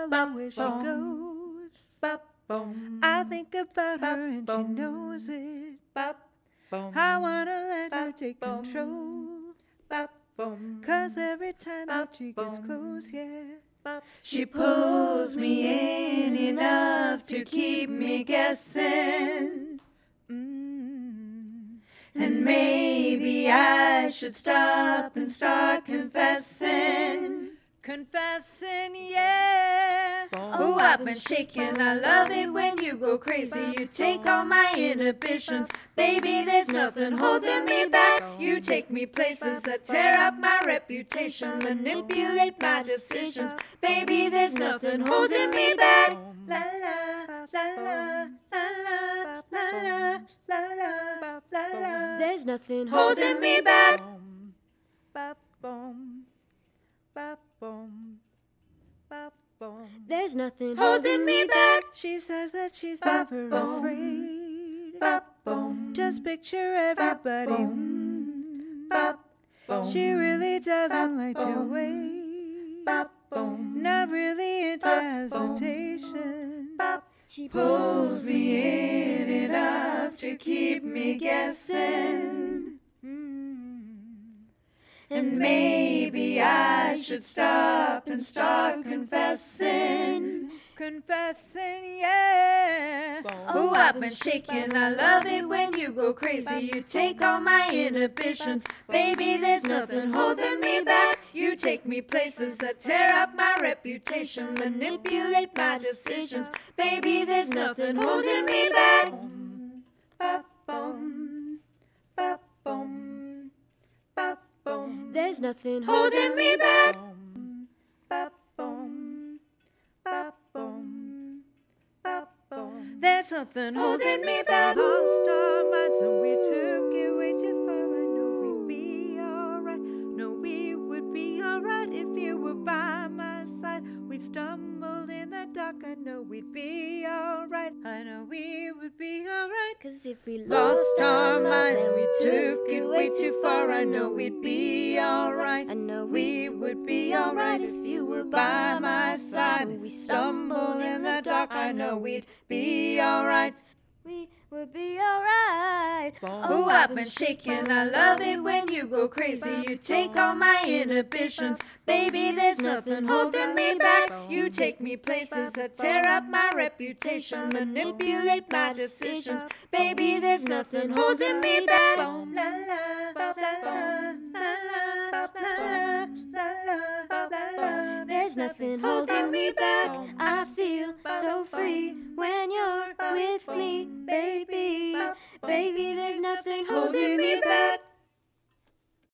follow where she goes. I think about her and she knows it. I wanna let her take control. 'Cause every time that she gets close, yeah, she pulls me in enough to keep me guessing. And maybe I should stop and start confessing. Confessing, yeah. Oh, I've been shaking. I love it when you go crazy. You take all my inhibitions. Baby, there's nothing holding me back. You take me places that tear up my reputation, manipulate my decisions. Baby, there's nothing holding me back. La la, la la, la la, la la, la la, la la. There's nothing Holding me back. There's nothing Holding me back. She says that she's never afraid. Just picture everybody. She really doesn't like to wait. Not really into hesitation. She Pulls me in enough to keep me guessing. And maybe I should stop and start confessing. Confessing, yeah. Oh, I've been shaking. I love it when you go crazy. You take all my inhibitions. Baby, there's nothing holding me back. You take me places that tear up my reputation, manipulate my decisions. Baby, there's nothing holding me back. There's nothing Holding me back. There's something holding me back. Lost our minds and we took it way too far. I know we'd be alright. No, we would be alright if you were by my side. We stumbled in the dark. I know we'd be alright. I know we would be alright. 'Cause if we Lost our minds and we took it way too far. I know we'd be alright. I know We would be alright if you were by my side. When we Stumbled in the dark, I know we'd be alright. we would be alright. Oh, I've been shaking. I love it when you go crazy. You take all my inhibitions. Baby, there's nothing holding me back. You take me places that tear up my reputation, manipulate my decisions. Baby, there's nothing holding me back. La la, la la, la la, la la, la la. There's nothing holding me back. I feel so free when you're with me, baby. Baby, there's nothing holding me back.